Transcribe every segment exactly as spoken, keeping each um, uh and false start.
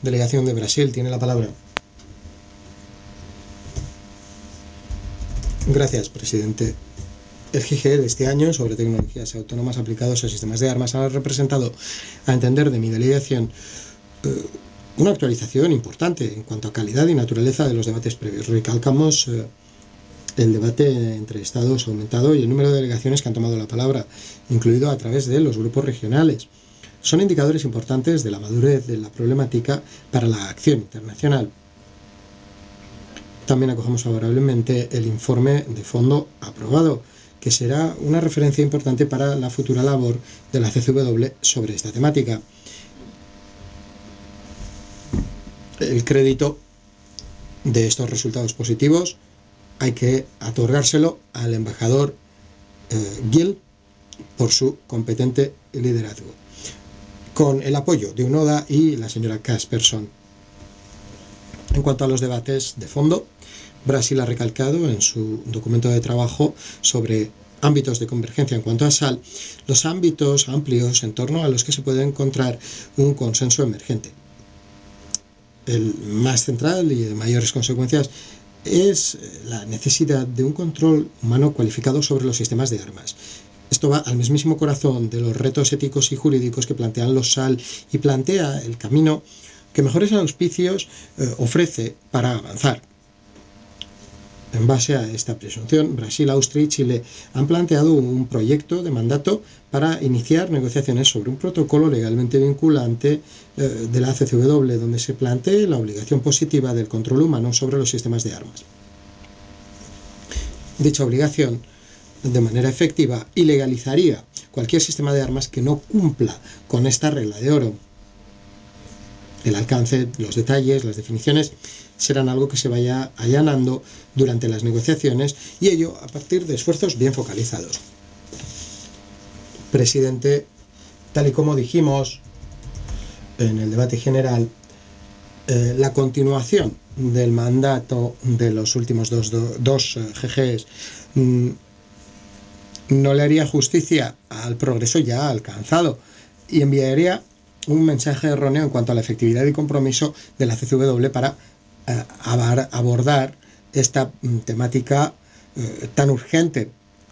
delegación de Brasil, tiene la palabra. Gracias, presidente. El G G E de este año sobre tecnologías autónomas aplicadas a sistemas de armas ha representado, a entender de mi delegación, eh, una actualización importante en cuanto a calidad y naturaleza de los debates previos. Recalcamos eh, el debate entre estados ha aumentado y el número de delegaciones que han tomado la palabra, incluido a través de los grupos regionales. Son indicadores importantes de la madurez de la problemática para la acción internacional. También acogemos favorablemente el informe de fondo aprobado, que será una referencia importante para la futura labor de la C C W sobre esta temática. El crédito de estos resultados positivos hay que otorgárselo al embajador eh, Gil por su competente liderazgo, con el apoyo de UNODA y la señora Casperson. En cuanto a los debates de fondo, Brasil ha recalcado en su documento de trabajo sobre ámbitos de convergencia en cuanto a S A L, los ámbitos amplios en torno a los que se puede encontrar un consenso emergente. El más central y de mayores consecuencias es la necesidad de un control humano cualificado sobre los sistemas de armas. Esto va al mismísimo corazón de los retos éticos y jurídicos que plantean los S A L y plantea el camino que mejores auspicios eh, ofrece para avanzar. En base a esta presunción, Brasil, Austria y Chile han planteado un proyecto de mandato para iniciar negociaciones sobre un protocolo legalmente vinculante eh, de la C C W, donde se plantee la obligación positiva del control humano sobre los sistemas de armas. Dicha obligación, de manera efectiva, ilegalizaría cualquier sistema de armas que no cumpla con esta regla de oro. El alcance, los detalles, las definiciones serán algo que se vaya allanando durante las negociaciones, y ello a partir de esfuerzos bien focalizados. Presidente, tal y como dijimos en el debate general, eh, la continuación del mandato de los últimos dos, do, dos eh, G Gs mmm, no le haría justicia al progreso ya alcanzado y enviaría un mensaje erróneo en cuanto a la efectividad y compromiso de la C C W para eh, abordar esta temática eh, tan urgente.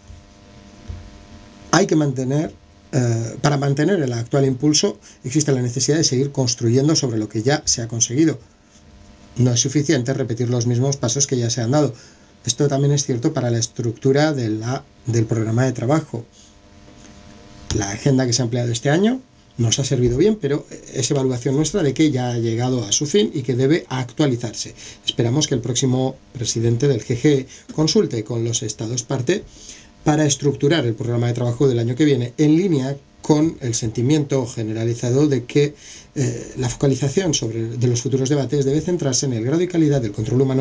Hay que mantener, eh, para mantener el actual impulso, existe la necesidad de seguir construyendo sobre lo que ya se ha conseguido. No es suficiente repetir los mismos pasos que ya se han dado. Esto también es cierto para la estructura de la, del programa de trabajo. La agenda que se ha empleado este año nos ha servido bien, pero es evaluación nuestra de que ya ha llegado a su fin y que debe actualizarse. Esperamos que el próximo presidente del G G E consulte con los estados parte para estructurar el programa de trabajo del año que viene en línea con el sentimiento generalizado de que eh, la focalización sobre, de los futuros debates debe centrarse en el grado y calidad del control humano